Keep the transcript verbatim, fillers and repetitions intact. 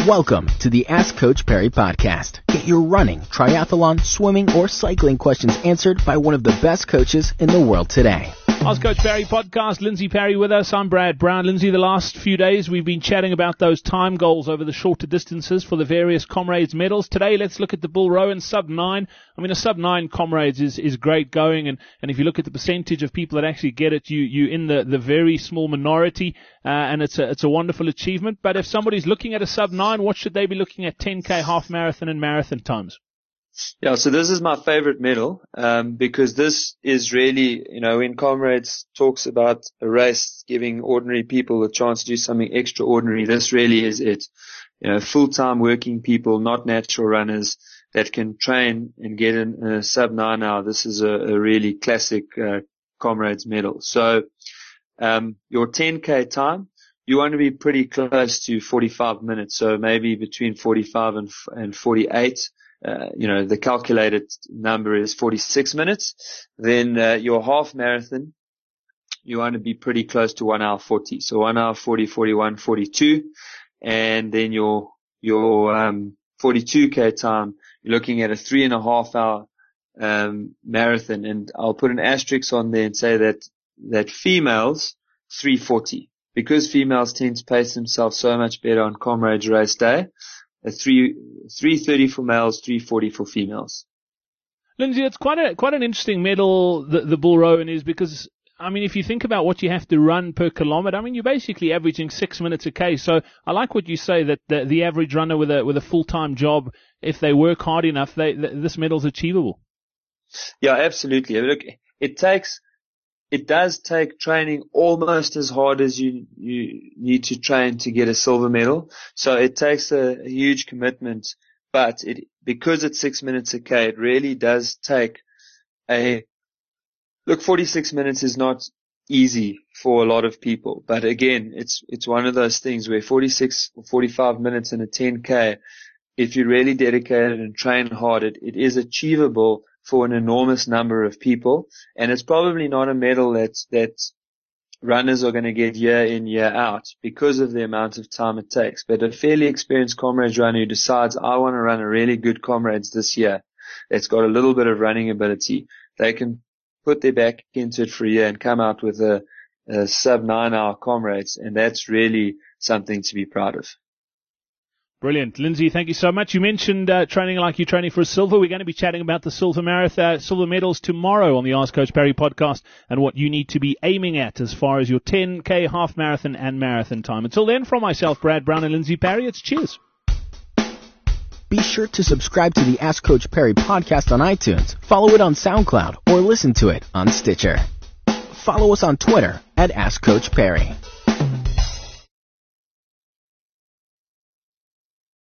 Welcome to the Ask Coach Perry podcast. Get your running, triathlon, swimming, or cycling questions answered by one of the best coaches in the world today. Ask Coach Perry podcast. Lindsay Perry with us. I'm Brad Brown. Lindsay, the last few days we've been chatting about those time goals over the shorter distances for the various Comrades medals. Today, let's look at the Bull Rowan sub nine. I mean, a sub nine Comrades is, is great going, and, and if you look at the percentage of people that actually get it, you you in the, the very small minority, uh, and it's a it's a wonderful achievement. But if somebody's looking at a sub nine, what should they be looking at? ten K, half marathon, and marathon times. Yeah, so this is my favorite medal, um, because this is really, you know, when Comrades talks about a race giving ordinary people a chance to do something extraordinary, this really is it. You know, full-time working people, not natural runners that can train and get in a sub nine hour. This is a, a really classic, uh, Comrades medal. So, um, your ten K time, you want to be pretty close to forty-five minutes. So maybe between forty-five and, and forty-eight. Uh, you know, the calculated number is forty-six minutes. Then, uh, your half marathon, you want to be pretty close to one hour forty. So one hour forty, forty-one, forty-two. And then your, your, um, forty-two K time, you're looking at a three and a half hour, um, marathon. And I'll put an asterisk on there and say that, that females, three forty. Because females tend to pace themselves so much better on Comrades race day. A three, three thirty for males, three forty for females. Lindsay, it's quite a, quite an interesting medal, the, the Bull Rowan is, because, I mean, if you think about what you have to run per kilometer, I mean, you're basically averaging six minutes a K. So I like what you say that the, the average runner with a, with a full-time job, if they work hard enough, they, th- this medal's achievable. Yeah, absolutely. Look, it takes, It does take training almost as hard as you, you need to train to get a silver medal. So it takes a, a huge commitment, but it, because it's six minutes a K, it really does take a, look, forty-six minutes is not easy for a lot of people. But again, it's, it's one of those things where forty-six or forty-five minutes in a ten K, if you're really dedicated and train hard, it, it is achievable for an enormous number of people. And it's probably not a medal that, that runners are going to get year in, year out because of the amount of time it takes. But a fairly experienced Comrades runner who decides, I want to run a really good Comrades this year, that's got a little bit of running ability, they can put their back into it for a year and come out with a, a sub nine hour Comrades. And that's really something to be proud of. Brilliant. Lindsay, thank you so much. You mentioned uh, training like you're training for a silver. We're going to be chatting about the silver marathon, silver medals tomorrow on the Ask Coach Perry podcast and what you need to be aiming at as far as your ten K, half marathon and marathon time. Until then, from myself, Brad Brown and Lindsay Perry, it's cheers. Be sure to subscribe to the Ask Coach Perry podcast on iTunes, follow it on SoundCloud, or listen to it on Stitcher. Follow us on Twitter at Ask Coach Perry.